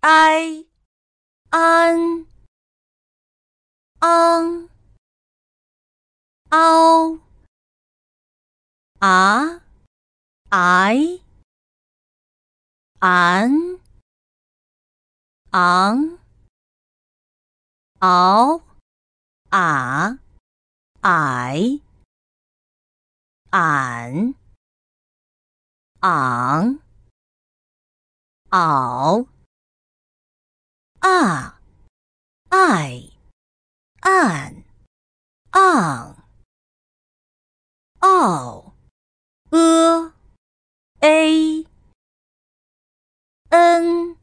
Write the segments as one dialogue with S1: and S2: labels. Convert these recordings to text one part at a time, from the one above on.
S1: I an ang ao a I an昂嗷啊I俺昂嗷啊爱按昂嗷a n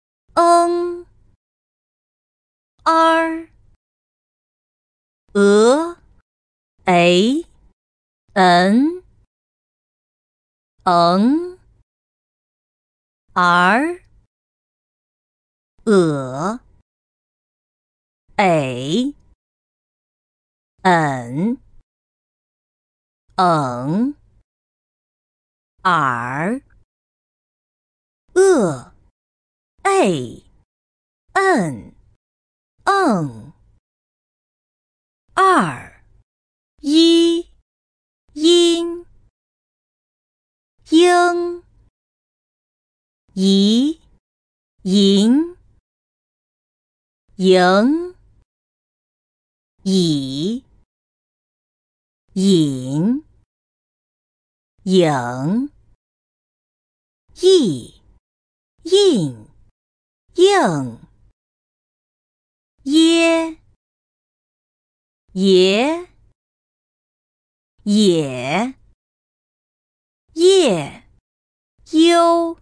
S1: r a n r a n r a n 二一音应一银迎以引影意应应耶也也夜悠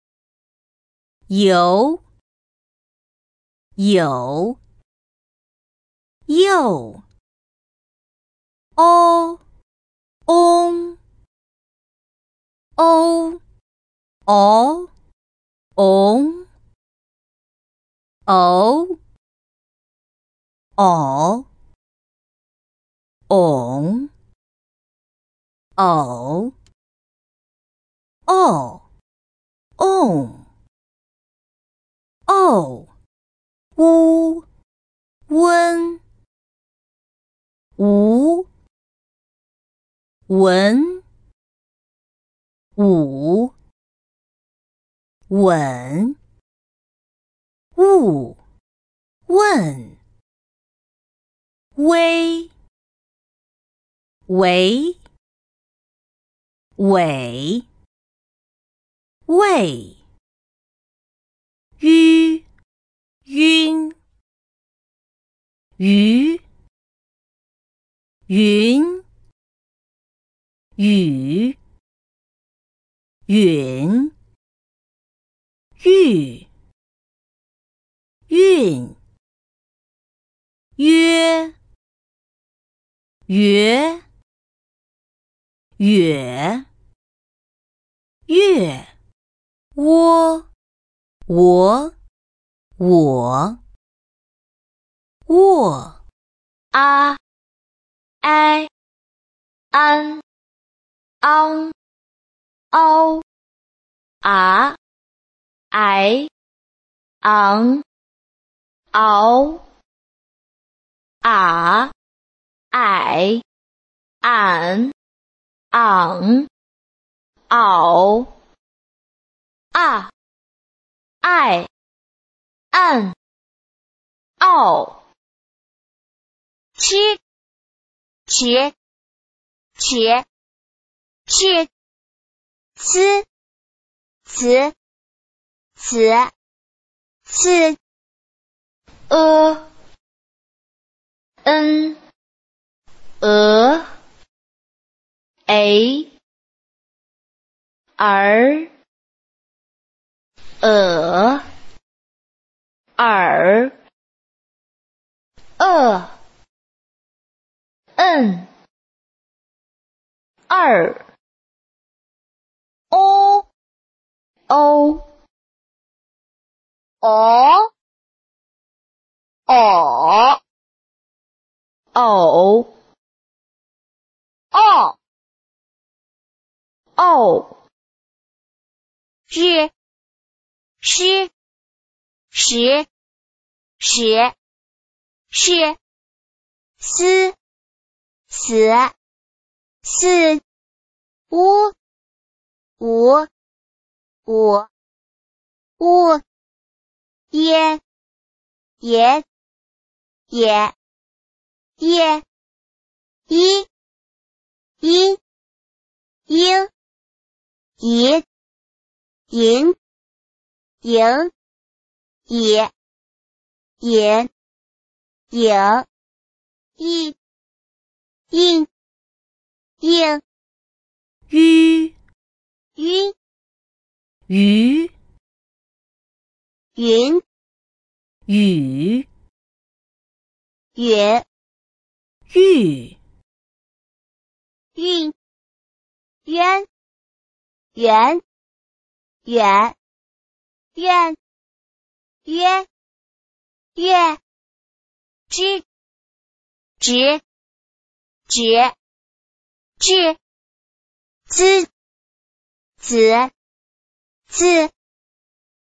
S1: 游有又哦嗡哦哦嗡哦哦嗡哦哦嗡哦乌温无文武稳物问微为尾畏迂晕鱼云雨允玉韵约约月月窝我卧
S2: 啊哀安昂嗷啊癌昂嗷啊矮俺昂嗷啊爱按嗷切且且切呲呲呲呲n a 儿耳嗯二哦哦哦哦哦哦哦，是时是思四五耶一音银以应
S1: 吁
S2: 鱼
S1: 鱼
S2: 云
S1: 雨
S2: 允
S1: 玉
S2: 运渊圆远愿约月知直至子